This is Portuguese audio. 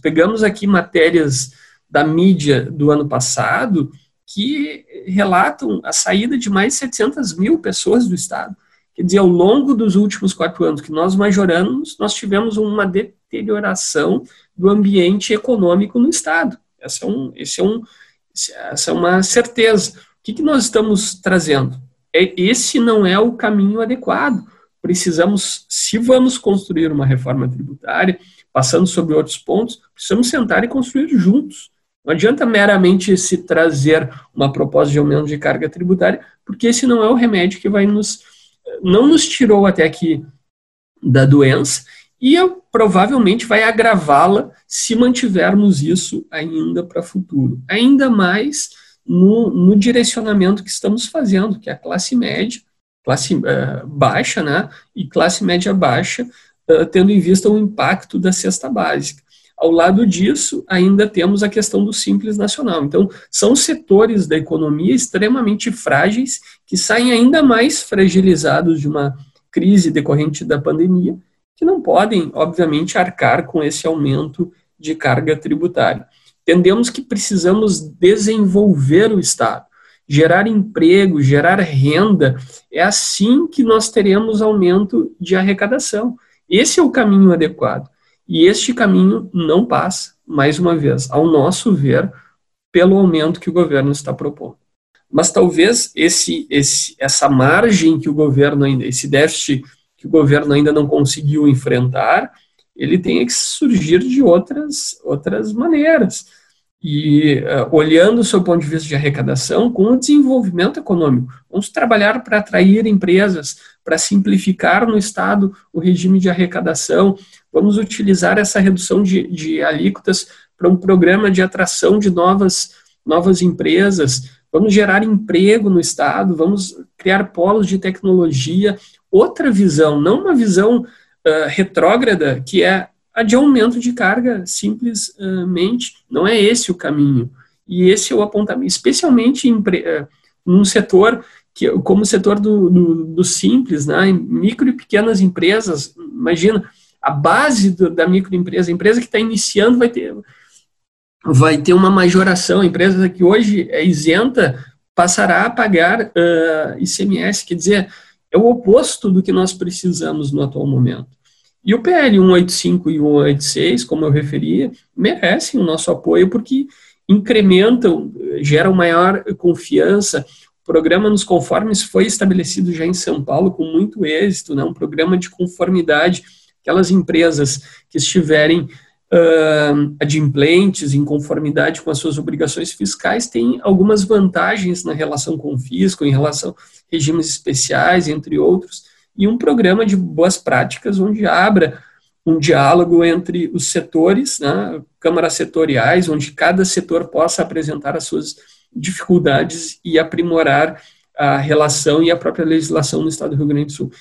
pegamos aqui matérias da mídia do ano passado que relatam a saída de mais de 700 mil pessoas do Estado. Quer dizer, ao longo dos últimos 4 anos que nós majoramos, nós tivemos uma deterioração do ambiente econômico no Estado. Essa é uma certeza. O que nós estamos trazendo? Esse não é o caminho adequado. Precisamos, se vamos construir uma reforma tributária, passando sobre outros pontos, precisamos sentar e construir juntos. Não adianta meramente se trazer uma proposta de aumento de carga tributária, porque esse não é o remédio que não nos tirou até aqui da doença e provavelmente vai agravá-la se mantivermos isso ainda para o futuro. Ainda mais no direcionamento que estamos fazendo, que é a classe média, classe baixa, né, e classe média baixa, tendo em vista o impacto da cesta básica. Ao lado disso, ainda temos a questão do Simples Nacional. Então, são setores da economia extremamente frágeis, que saem ainda mais fragilizados de uma crise decorrente da pandemia, que não podem, obviamente, arcar com esse aumento de carga tributária. Entendemos que precisamos desenvolver o Estado, gerar emprego, gerar renda. É assim que nós teremos aumento de arrecadação. Esse é o caminho adequado. E este caminho não passa, mais uma vez, ao nosso ver, pelo aumento que o governo está propondo. Mas talvez essa margem que o governo ainda, esse déficit que o governo ainda não conseguiu enfrentar, ele tenha que surgir de outras maneiras. E olhando sob o ponto de vista de arrecadação, com o desenvolvimento econômico, vamos trabalhar para atrair empresas, para simplificar no Estado o regime de arrecadação, vamos utilizar essa redução de alíquotas para um programa de atração de novas empresas, vamos gerar emprego no Estado, vamos criar polos de tecnologia, outra visão, não uma visão retrógrada, que é a de aumento de carga, simplesmente. Não é esse o caminho. E esse é o apontamento, especialmente num setor como o setor do simples, né? Micro e pequenas empresas. Imagina, a base da microempresa, a empresa que está iniciando vai ter uma majoração. A empresa que hoje é isenta passará a pagar ICMS, quer dizer, é o oposto do que nós precisamos no atual momento. E o PL 185 e 186, como eu referi, merecem o nosso apoio porque incrementam, geram maior confiança. O programa Nos Conformes foi estabelecido já em São Paulo com muito êxito, né? Um programa de conformidade. Aquelas empresas que estiverem adimplentes, em conformidade com as suas obrigações fiscais, têm algumas vantagens na relação com o fisco, em relação a regimes especiais, entre outros, e um programa de boas práticas onde abra um diálogo entre os setores, né, câmaras setoriais, onde cada setor possa apresentar as suas dificuldades e aprimorar a relação e a própria legislação no Estado do Rio Grande do Sul.